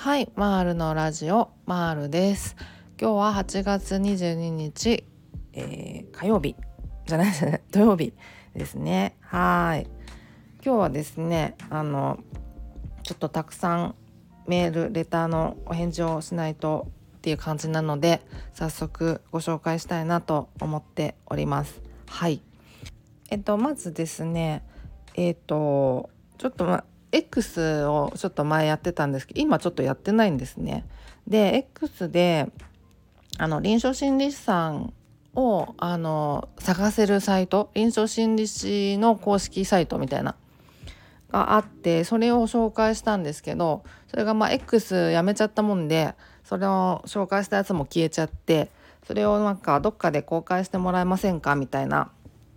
はい、マールのラジオマールです。今日は8月22日、火曜日じゃないですね土曜日ですね。はい。今日はですね、ちょっとたくさんメールレターのお返事をしないとっていう感じなので、早速ご紹介したいなと思っております。はい。まずですね、ちょっとX をちょっと前やってたんですけど、今ちょっとやってないんですね。で X で臨床心理士さんを探せるサイト、臨床心理士の公式サイトみたいながあって、それを紹介したんですけど、それがX やめちゃったもんで、それを紹介したやつも消えちゃって、それをなんかどっかで公開してもらえませんかみたいな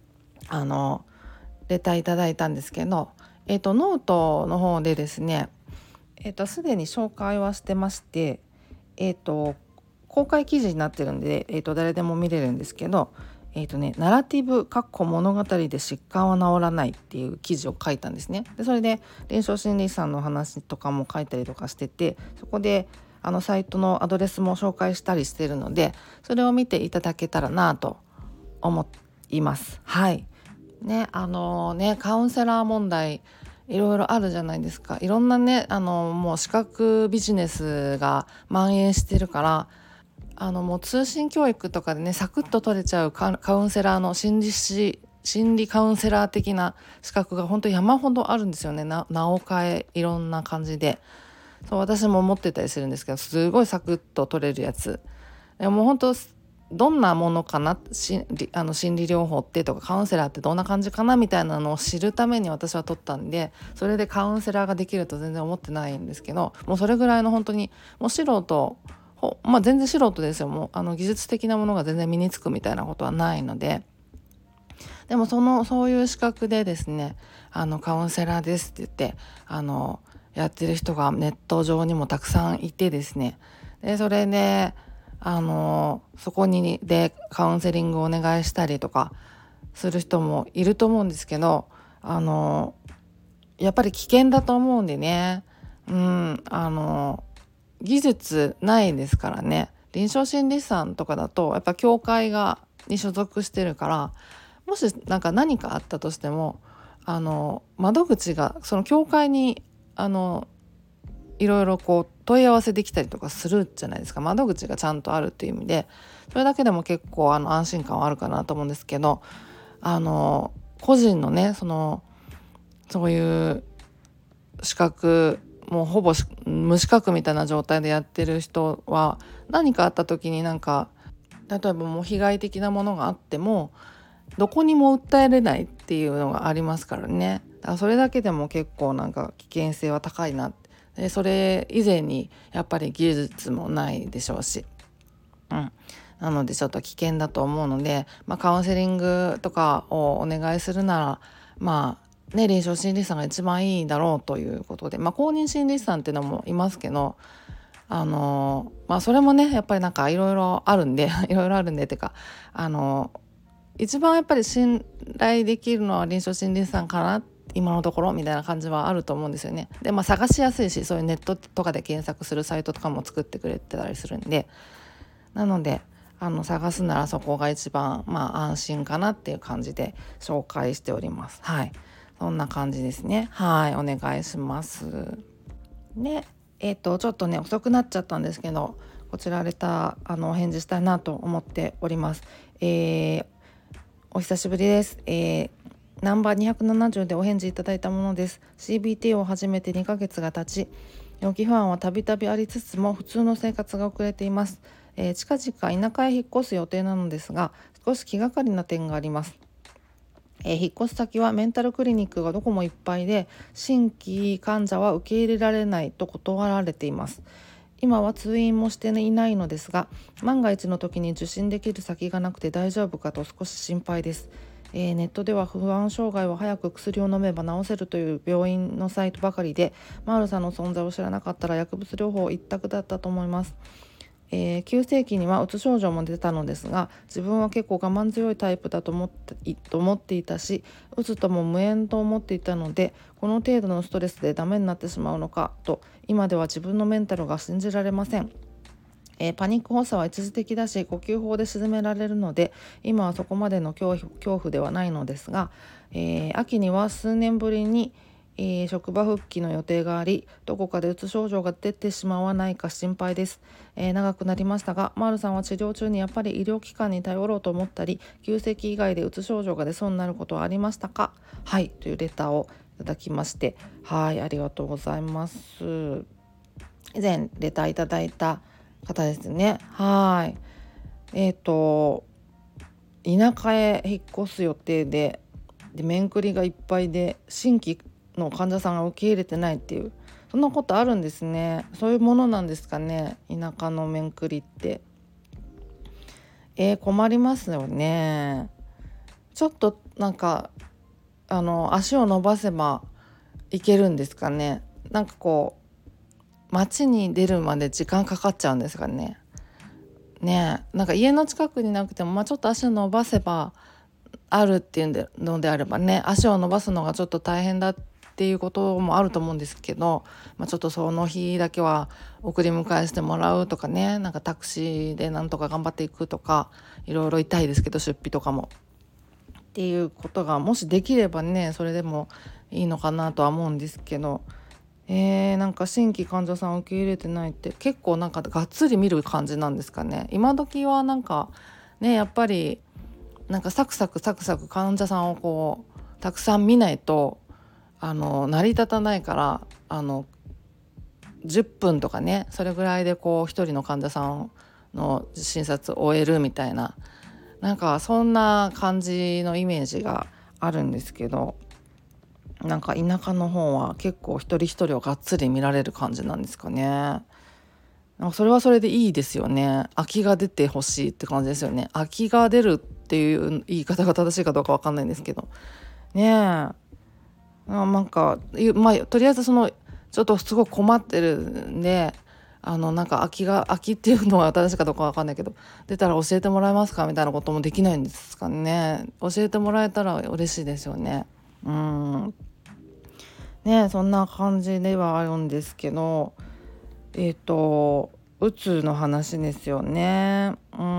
レターいただいたんですけど、ノートの方でですね、すでに紹介はしてまして、公開記事になってるんで、誰でも見れるんですけど、ナラティブ物語で疾患は治らないっていう記事を書いたんですね。でそれで臨床心理士さんの話とかも書いたりとかしてて、そこでサイトのアドレスも紹介したりしてるので、それを見ていただけたらなと思います。はいね、カウンセラー問題いろいろあるじゃないですか。いろんなね、もう資格ビジネスが蔓延してるから、もう通信教育とかでね、サクッと取れちゃうカウンセラーの心理カウンセラー的な資格が本当に山ほどあるんですよね。名を変えいろんな感じで、そう私も持ってたりするんですけど、すごいサクッと取れるやつ。いやもう本当どんなものかな、心理療法ってとかカウンセラーってどんな感じかなみたいなのを知るために私は取ったんで、それでカウンセラーができると全然思ってないんですけど、もうそれぐらいの本当にもう素人、全然素人ですよ。もう技術的なものが全然身につくみたいなことはないので、でもそういう資格でですね、カウンセラーですって言ってやってる人がネット上にもたくさんいてですね、でそれでそこにでカウンセリングをお願いしたりとかする人もいると思うんですけど、やっぱり危険だと思うんでね、技術ないですからね。臨床心理士さんとかだとやっぱ協会に所属してるから、もし何かあったとしても窓口がその協会にいろいろ問い合わせできたりとかするじゃないですか。窓口がちゃんとあるっていう意味で、それだけでも結構安心感はあるかなと思うんですけど、個人のねそういう資格もうほぼ無資格みたいな状態でやってる人は、何かあった時に例えばもう被害的なものがあってもどこにも訴えれないっていうのがありますからね。だからそれだけでも結構危険性は高いなって。でそれ以前にやっぱり技術もないでしょうし、なのでちょっと危険だと思うので、カウンセリングとかをお願いするなら臨床心理士さんが一番いいだろうということで、公認心理士さんっていうのもいますけど、それもねやっぱりいろいろあるんでいろいろあるんでってか一番やっぱり信頼できるのは臨床心理士さんかな今のところみたいな感じはあると思うんですよね。で探しやすいし、そういうネットとかで検索するサイトとかも作ってくれてたりするんで、なので探すならそこが一番安心かなっていう感じで紹介しております。はい、そんな感じですね。はい、お願いしますね。ちょっとね遅くなっちゃったんですけど、こちらレターお返事したいなと思っております。お久しぶりです。ナンバー270でお返事いただいたものです。 CBT を始めて2ヶ月が経ち、予期不安はたびたびありつつも普通の生活が送れています。近々田舎へ引っ越す予定なのですが、少し気がかりな点があります。引っ越す先はメンタルクリニックがどこもいっぱいで、新規患者は受け入れられないと断られています。今は通院もしていないのですが、万が一の時に受診できる先がなくて大丈夫かと少し心配です。ネットでは不安障害は早く薬を飲めば治せるという病院のサイトばかりで、マールさんの存在を知らなかったら薬物療法一択だったと思います。 急性期にはうつ症状も出たのですが、自分は結構我慢強いタイプだと思っていたし、うつとも無縁と思っていたので、この程度のストレスでダメになってしまうのかと今では自分のメンタルが信じられません。パニック発作は一時的だし呼吸法で鎮められるので、今はそこまでの恐怖ではないのですが、秋には数年ぶりに、職場復帰の予定があり、どこかでうつ症状が出てしまわないか心配です。長くなりましたが、マールさんは治療中にやっぱり医療機関に頼ろうと思ったり、急性期以外でうつ症状が出そうになることはありましたか？はい、というレターをいただきまして、はい、ありがとうございます。以前レターいただいた方ですね。はい。田舎へ引っ越す予定で、面繰りがいっぱいで新規の患者さんが受け入れてないっていう、そんなことあるんですね。そういうものなんですかね、田舎の面繰りって。困りますよね。ちょっとなんか足を伸ばせばいけるんですかね。なんかこう街に出るまで時間かかっちゃうんですかね。ねえ、なんか家の近くになくても、ちょっと足を伸ばせばあるっていうのであればね、足を伸ばすのがちょっと大変だっていうこともあると思うんですけど、ちょっとその日だけは送り迎えしてもらうとかね、なんかタクシーでなんとか頑張っていくとか、いろいろ痛いですけど出費とかもっていうことがもしできればね、それでもいいのかなとは思うんですけど、なんか新規患者さん受け入れてないって結構なんかがっつり見る感じなんですかね。今時はなんかね、やっぱりなんかサクサク患者さんをこうたくさん見ないと成り立たないから、10分とかね、それぐらいでこう一人の患者さんの診察を終えるみたいな、なんかそんな感じのイメージがあるんですけど、なんか田舎の方は結構一人一人をがっつり見られる感じなんですかね。なんかそれはそれでいいですよね。空きが出てほしいって感じですよね。空きが出るっていう言い方が正しいかどうか分かんないんですけどね。なんか、とりあえずちょっとすごく困ってるんで、なんか空きっていうのは正しいかどうか分かんないけど、出たら教えてもらえますかみたいなこともできないんですかね。教えてもらえたら嬉しいですよね。ね、そんな感じではあるんですけど、うつの話ですよね。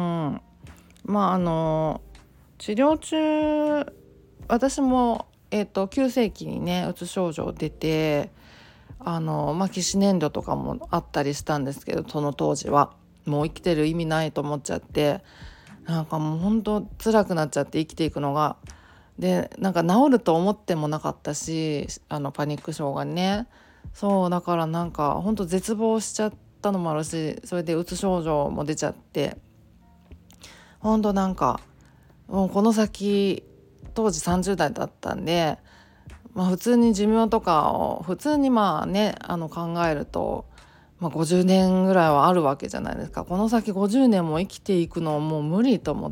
治療中、私も急性期にねうつ症状出て、起死燃料とかもあったりしたんですけど、その当時はもう生きてる意味ないと思っちゃって、なんかもう本当辛くなっちゃって生きていくのが。でなんか治ると思ってもなかったし、パニック症がね。そうだからなんか本当絶望しちゃったのもあるし、それでうつ症状も出ちゃって、本当なんかもうこの先、当時30代だったんで、普通に寿命とかを普通に考えると、50年ぐらいはあるわけじゃないですか。この先50年も生きていくのもう無理と思って、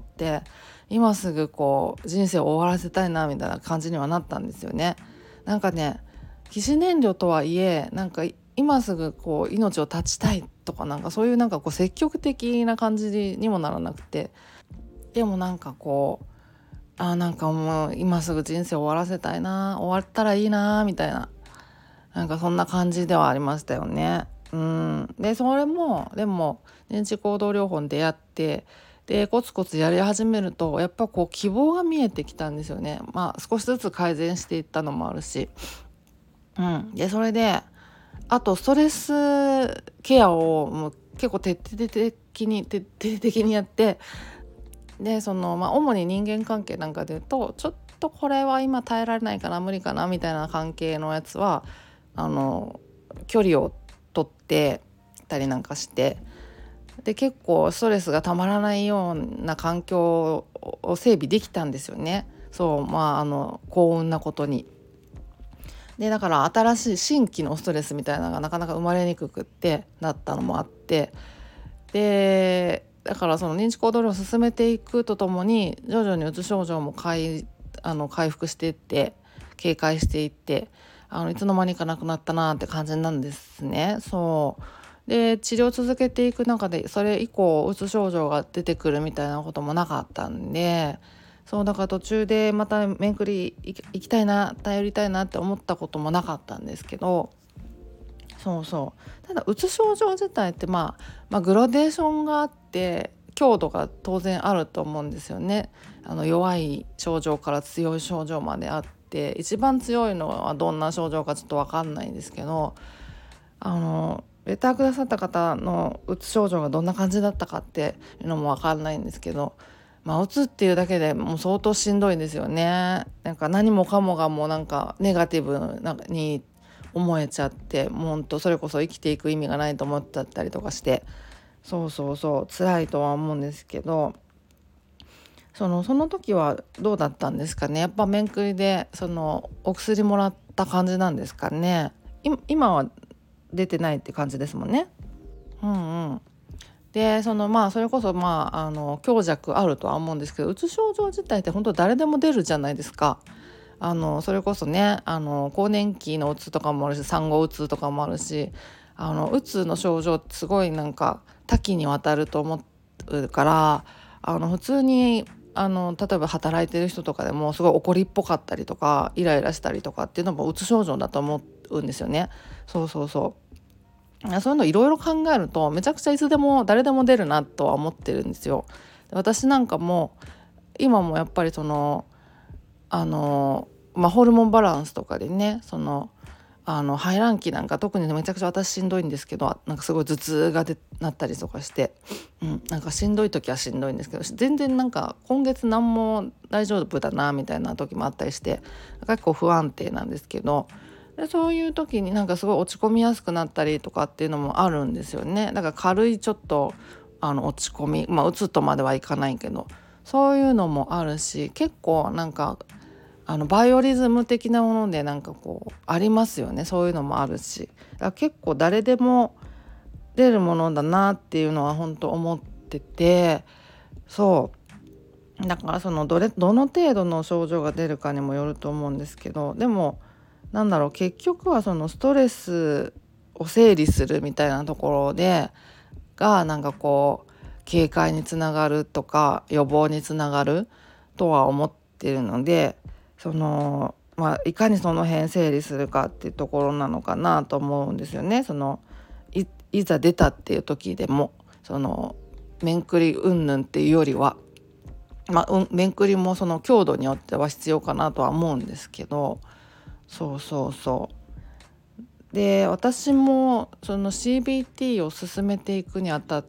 今すぐこう人生を終わらせたいなみたいな感じにはなったんですよね。なんかね、起死燃料とはいえ、なんか今すぐこう命を絶ちたいとか、なんかそういうなんかこう積極的な感じにもならなくて、でもなんかこうなんかもう今すぐ人生終わらせたいな、終わったらいいなみたいな、なんかそんな感じではありましたよね。でそれもでも認知行動療法に出会って、でコツコツやり始めるとやっぱこう希望が見えてきたんですよね。少しずつ改善していったのもあるし、でそれであとストレスケアをもう結構徹底的にやって、で主に人間関係なんかで言うと、ちょっとこれは今耐えられないかな、無理かなみたいな関係のやつは距離を取ってたりなんかして、で結構ストレスがたまらないような環境を整備できたんですよね。幸運なことに。でだから新しい新規のストレスみたいなのがなかなか生まれにくくってなったのもあって、でだからその認知行動療法を進めていくとともに、徐々にうつ症状も回復していって、軽快していって、いつの間にかなくなったなって感じなんですね。そうで治療を続けていく中でそれ以降うつ症状が出てくるみたいなこともなかったんで、そうだから途中でまた面くり行きたいな頼りたいなって思ったこともなかったんですけど、そうそう、ただうつ症状自体って、グラデーションがあって強度が当然あると思うんですよね。弱い症状から強い症状まであって、一番強いのはどんな症状かちょっと分かんないんですけど、レターくださった方のうつ症状がどんな感じだったかっていうのも分かんないんですけど、うつっていうだけでもう相当しんどいんですよね。なんか何もかもがもうなんかネガティブに思えちゃって、もうほんとそれこそ生きていく意味がないと思っちゃったりとかして、そうそうそう辛いとは思うんですけど、その時はどうだったんですかね。やっぱ面くりでお薬もらった感じなんですかね。今は出てないって感じですもんね。うんうん。でそれこそ強弱あるとは思うんですけど、うつ症状自体って本当誰でも出るじゃないですか。それこそね更年期のうつとかもあるし、産後うつとかもあるし、うつの症状ってすごいなんか多岐にわたると思うから、普通に例えば働いてる人とかでもすごい怒りっぽかったりとかイライラしたりとかっていうのもうつ症状だと思うんですよね。そうそうそう、そういうのいろいろ考えるとめちゃくちゃいつでも誰でも出るなとは思ってるんですよ。私なんかも今もやっぱりホルモンバランスとかでね、排卵期なんか特にめちゃくちゃ私しんどいんですけど、なんかすごい頭痛がなったりとかして、なんかしんどい時はしんどいんですけど、全然なんか今月何も大丈夫だなみたいな時もあったりして、結構不安定なんですけど、でそういう時になんかすごい落ち込みやすくなったりとかっていうのもあるんですよね。だから軽いちょっと落ち込み、うつとまではいかないけどそういうのもあるし、結構なんかバイオリズム的なものでなんかこうありますよね。そういうのもあるし、だから結構誰でも出るものだなっていうのは本当思ってて、そうだからどの程度の症状が出るかにもよると思うんですけど、でも結局はストレスを整理するみたいなところがなんかこう警戒につながるとか予防につながるとは思っているので、いかにその辺整理するかっていうところなのかなと思うんですよね。いざ出たっていう時でも面くり云々っていうよりは、面くりもその強度によっては必要かなとは思うんですけど、そうそうそう。で私もCBT を進めていくにあたって、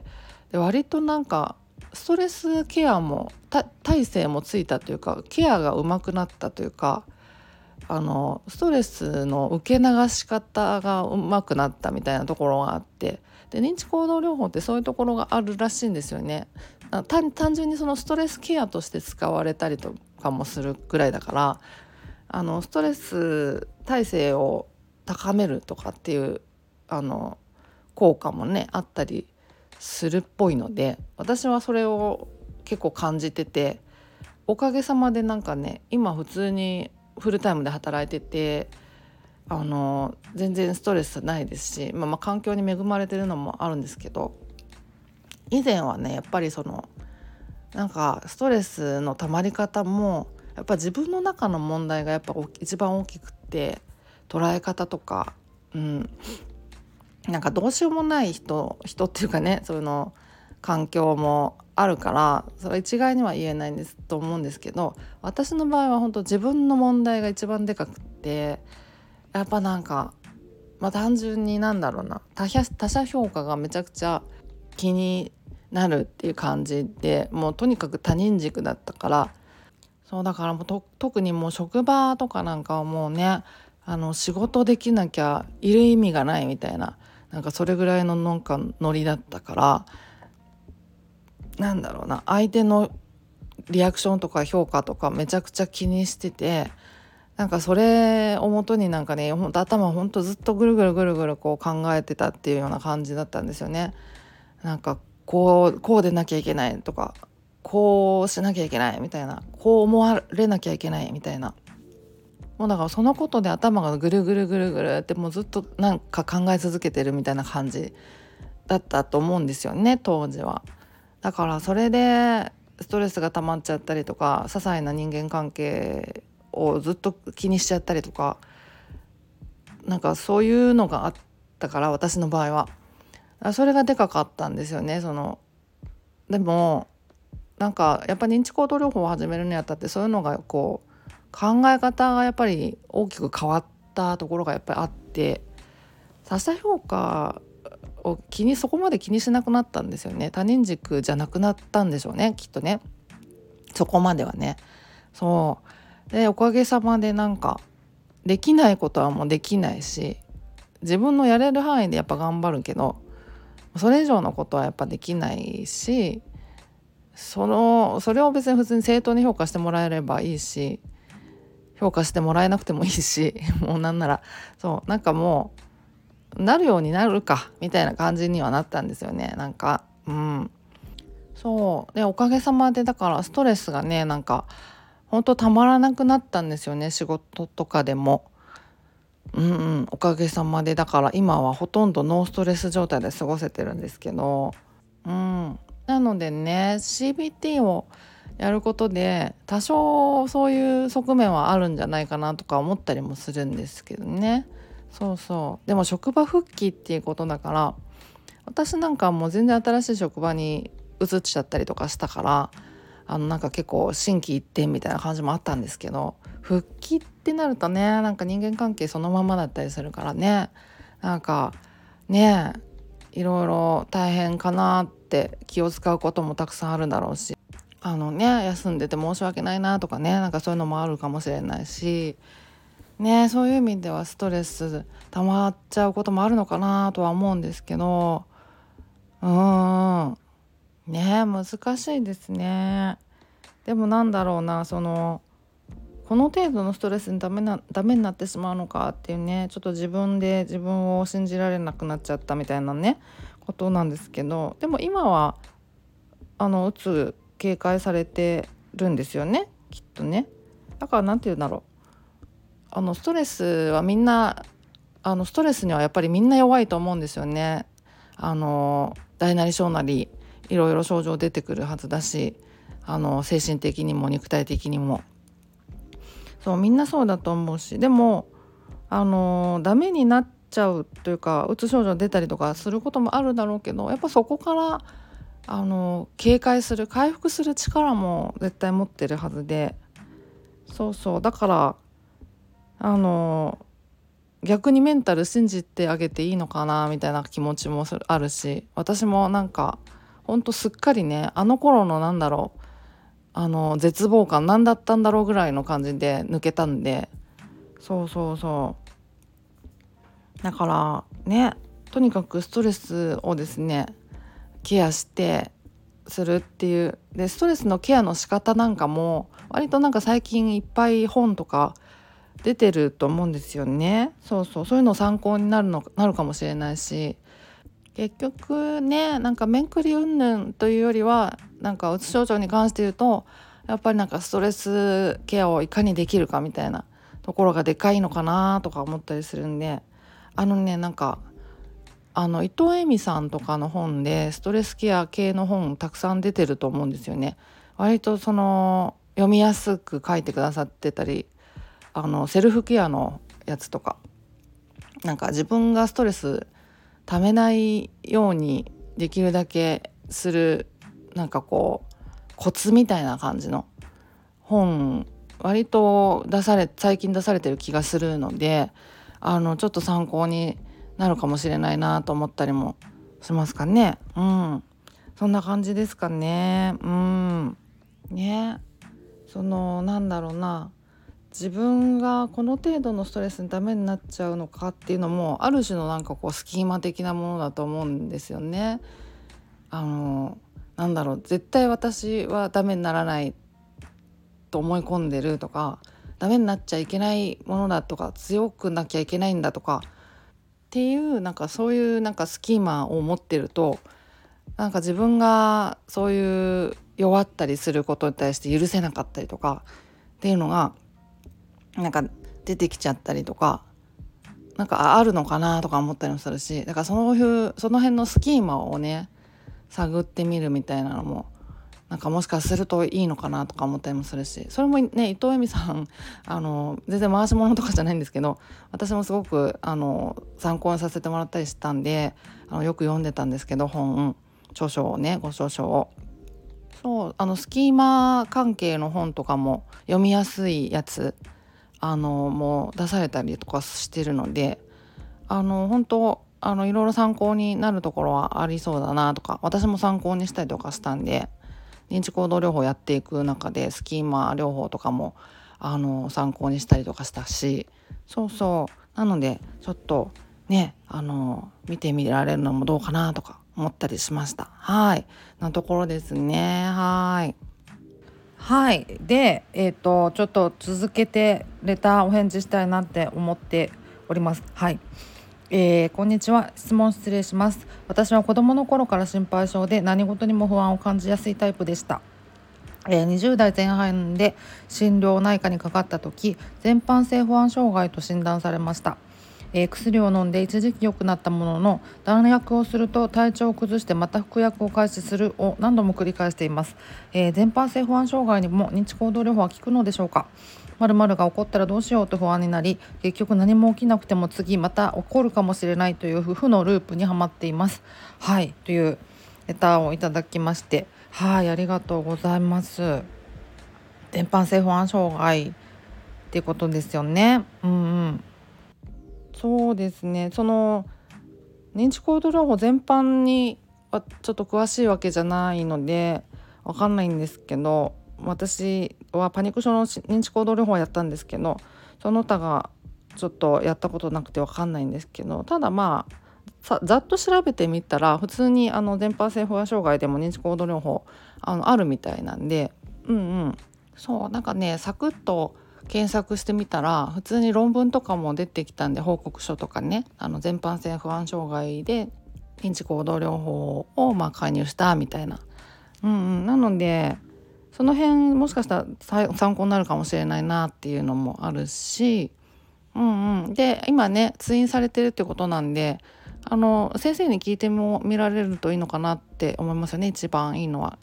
割となんかストレスケアも体制もついたというか、ケアが上手くなったというか、ストレスの受け流し方が上手くなったみたいなところがあって、で認知行動療法ってそういうところがあるらしいんですよね。単純にストレスケアとして使われたりとかもするぐらいだから、ストレス耐性を高めるとかっていう効果もねあったりするっぽいので、私はそれを結構感じてて、おかげさまでなんかね今普通にフルタイムで働いてて全然ストレスないですし、環境に恵まれてるのもあるんですけど、以前はねやっぱりなんかストレスの溜まり方もやっぱ自分の中の問題がやっぱ一番大きくって、捉え方とか、なんかどうしようもない人っていうかね、環境もあるからそれ一概には言えないんですと思うんですけど、私の場合は本当自分の問題が一番でかくって、やっぱなんか、単純に他者評価がめちゃくちゃ気になるっていう感じで、もうとにかく他人軸だったから、そうだからもう特にもう職場とかなんかはもうね仕事できなきゃいる意味がないみたいな、なんかそれぐらいのなんかノリだったから、相手のリアクションとか評価とかめちゃくちゃ気にしてて、なんかそれをもとになんかね頭ほんとずっとぐるぐるぐるぐるこう考えてたっていうような感じだったんですよね。なんかこうでなきゃいけないとか、こうしなきゃいけないみたいな、こう思われなきゃいけないみたいな、 もうだからそのことで頭がぐるぐるぐるぐるってもうずっとなんか考え続けてるみたいな感じだったと思うんですよね、当時は。だからそれでストレスが溜まっちゃったりとか、些細な人間関係をずっと気にしちゃったりとか、なんかそういうのがあったから、私の場合はそれがでかかったんですよね。でもなんかやっぱ認知行動療法を始めるにあたって、そういうのがこう考え方がやっぱり大きく変わったところがやっぱりあって、他者評価をそこまで気にしなくなったんですよね。他人軸じゃなくなったんでしょうね、きっとね、そこまではね。そうで、おかげさまでなんかできないことはもうできないし、自分のやれる範囲でやっぱ頑張るけど、それ以上のことはやっぱできないし、それを別に普通に正当に評価してもらえればいいし、評価してもらえなくてもいいしもうなんならなんかもうなるようになるかみたいな感じにはなったんですよね。なんかそうで、おかげさまでだからストレスがね、なんか本当たまらなくなったんですよね、仕事とかでも。おかげさまでだから今はほとんどノーストレス状態で過ごせてるんですけど、なのでね、 CBT をやることで多少そういう側面はあるんじゃないかなとか思ったりもするんですけどね。でも職場復帰っていうことだから、私なんかもう全然新しい職場に移っちゃったりとかしたから、なんか結構心機一転みたいな感じもあったんですけど、復帰ってなるとね、なんか人間関係そのままだったりするからね、なんかね、いろいろ大変かなって気を使うこともたくさんあるだろうし、休んでて申し訳ないなとかね、なんかそういうのもあるかもしれないしね、そういう意味ではストレス溜まっちゃうこともあるのかなとは思うんですけど、難しいですね。でもなんだろうな、この程度のストレスにダメになってしまうのかっていうね、ちょっと自分で自分を信じられなくなっちゃったみたいなねことなんですけど、でも今はうつ警戒されてるんですよね、きっとね。だからなんて言うんだろう、ストレスはみんなストレスにはやっぱりみんな弱いと思うんですよね。大なり小なりいろいろ症状出てくるはずだし、精神的にも肉体的にもみんなそうだと思うし、でもダメになっちゃうというか、うつ症状出たりとかすることもあるだろうけど、やっぱそこから警戒する回復する力も絶対持ってるはずで、だから逆にメンタル信じてあげていいのかなみたいな気持ちもあるし、私もなんかほんとすっかりね、あの頃の絶望感何だったんだろうぐらいの感じで抜けたんで、だからね、とにかくストレスをですねケアしてするっていう、でストレスのケアの仕方なんかも割となんか最近いっぱい本とか出てると思うんですよね。そういうの参考になるかもしれないし、結局ね、なんか面くり云々というよりは、なんかうつ症状に関して言うと、やっぱりなんかストレスケアをいかにできるかみたいなところがでかいのかなとか思ったりするんで、なんか伊藤恵美さんとかの本でストレスケア系の本たくさん出てると思うんですよね。割と読みやすく書いてくださってたり、セルフケアのやつとか、なんか自分がストレスためないようにできるだけする、なんかこうコツみたいな感じの本割と最近出されてる気がするので、ちょっと参考になるかもしれないなと思ったりもしますかね。そんな感じですかね。なんだろうな、自分がこの程度のストレスにダメになっちゃうのかっていうのもある種のなんかこうスキーマ的なものだと思うんですよね。絶対私はダメにならないと思い込んでるとか、ダメになっちゃいけないものだとか、強くなきゃいけないんだとかっていうなんかそういうなんかスキーマを持ってると、なんか自分がそういう弱ったりすることに対して許せなかったりとかっていうのがなんか出てきちゃったりとか、なんかあるのかなとか思ったりもするし、だからその辺のスキーマをね探ってみるみたいなのもなんかもしかするといいのかなとか思ったりもするし、それもね伊藤恵美さん全然回し物とかじゃないんですけど、私もすごく参考にさせてもらったりしたんでよく読んでたんですけど、著書をね、ご著書を。そうスキーマ関係の本とかも読みやすいやつもう出されたりとかしてるので、本当いろいろ参考になるところはありそうだなとか、私も参考にしたりとかしたんで、認知行動療法やっていく中でスキーマ療法とかも参考にしたりとかしたし、なのでちょっとね見てみられるのもどうかなとか思ったりしました。なところですね。で、ちょっと続けてレターお返事したいなって思っております。こんにちは。質問失礼します。私は子供の頃から心配性で何事にも不安を感じやすいタイプでした。20代前半で心療内科にかかった時、全般性不安障害と診断されました。薬を飲んで一時期良くなったものの、弾薬をすると体調を崩してまた服薬を開始するを何度も繰り返しています。全般性不安障害にも認知行動療法は効くのでしょうか。〇〇が起こったらどうしようと不安になり、結局何も起きなくても次また起こるかもしれないという負のループにはまっています。というレターをいただきまして、ありがとうございます。全般性不安障害っていうことですよね。そうですね。認知行動療法全般にはちょっと詳しいわけじゃないのでわかんないんですけど、私はパニック症の認知行動療法をやったんですけど、その他がちょっとやったことなくてわかんないんですけど、ただざっと調べてみたら普通に全般性不安障害でも認知行動療法あるみたいなんで、なんかねサクッと検索してみたら普通に論文とかも出てきたんで、報告書とかね全般性不安障害で認知行動療法を介入したみたいな、なのでその辺もしかしたら参考になるかもしれないなっていうのもあるし、で今ね通院されてるってことなんで先生に聞いても見られるといいのかなって思いますよね、一番いいのは。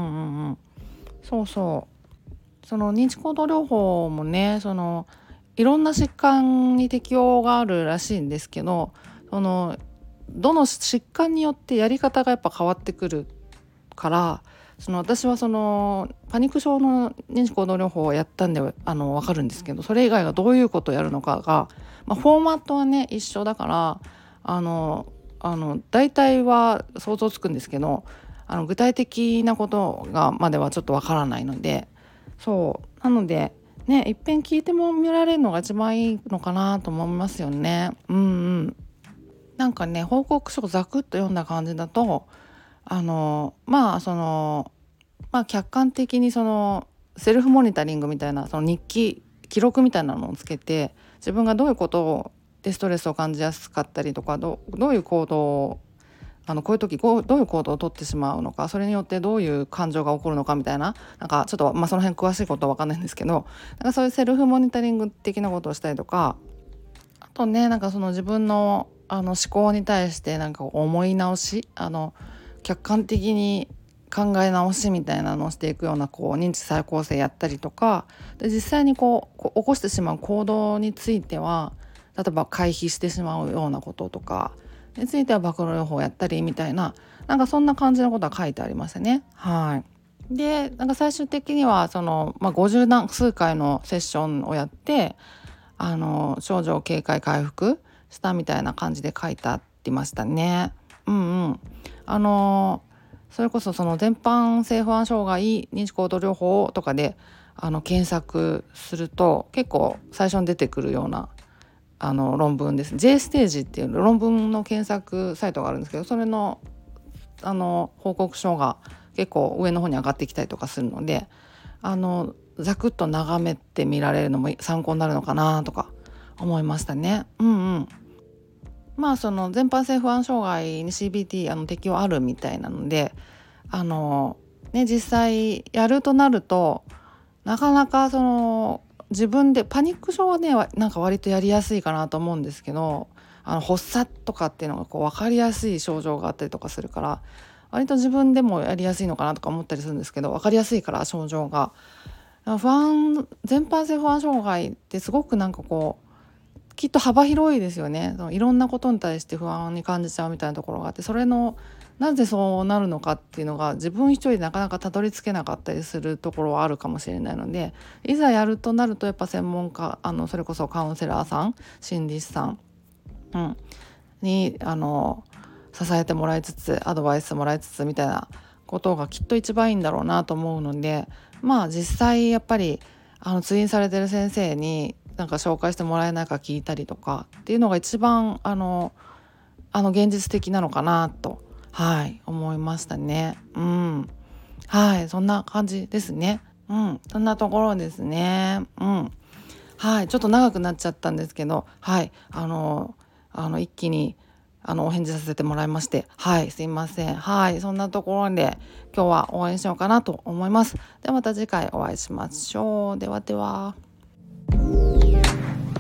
その認知行動療法もねいろんな疾患に適用があるらしいんですけど、どの疾患によってやり方がやっぱ変わってくるから、私はパニック症の認知行動療法をやったんで分かるんですけど、それ以外がどういうことをやるのかが、フォーマットはね一緒だから大体は想像つくんですけど、具体的なことがまではちょっと分からないので、なのでねいっぺん聞いても見られるのが一番いいのかなと思いますよね。なんかね報告書をザクッと読んだ感じだと客観的にセルフモニタリングみたいな日記記録みたいなのをつけて、自分がどういうことでストレスを感じやすかったりとか、どういう行動をこういう時どういう行動をとってしまうのか、それによってどういう感情が起こるのかみたいな、なんかちょっとその辺詳しいことは分かんないんですけど、なんかそういうセルフモニタリング的なことをしたりとか、あとねなんか自分の思考に対してなんか思い直し客観的に考え直しみたいなのをしていくような認知再構成やったりとかで、実際に起こしてしまう行動については例えば回避してしまうようなこととかについては暴露療法やったりみたいな、なんかそんな感じのことは書いてありましたね。でなんか最終的には50何数回のセッションをやって症状軽快回復したみたいな感じで書いてありましたね。それこそ全般性不安障害認知行動療法とかで検索すると結構最初に出てくるような論文です。J ステージっていう論文の検索サイトがあるんですけど、それの報告書が結構上の方に上がってきたりとかするのでざくっと眺めてみられるのも参考になるのかなとか思いましたね。全般性不安障害に CBT 適用あるみたいなので実際やるとなるとなかなか自分でパニック症はねなんか割とやりやすいかなと思うんですけど、発作とかっていうのがこう分かりやすい症状があったりとかするから、割と自分でもやりやすいのかなとか思ったりするんですけど、分かりやすいから症状が全般性不安障害ってすごくなんかこうきっと幅広いですよね。そのいろんなことに対して不安に感じちゃうみたいなところがあって、それのなぜそうなるのかっていうのが自分一人でなかなかたどり着けなかったりするところはあるかもしれないので、いざやるとなるとやっぱ専門家、それこそカウンセラーさん、心理師さん、に支えてもらいつつアドバイスもらいつつみたいなことがきっと一番いいんだろうなと思うので、実際やっぱり通院されてる先生になんか紹介してもらえないか聞いたりとかっていうのが一番現実的なのかなと、思いましたね。そんな感じですね。そんなところですね。ちょっと長くなっちゃったんですけど、一気にお返事させてもらいまして、すいません。そんなところで今日は応援しようかなと思います。ではまた次回お会いしましょう。ではでは。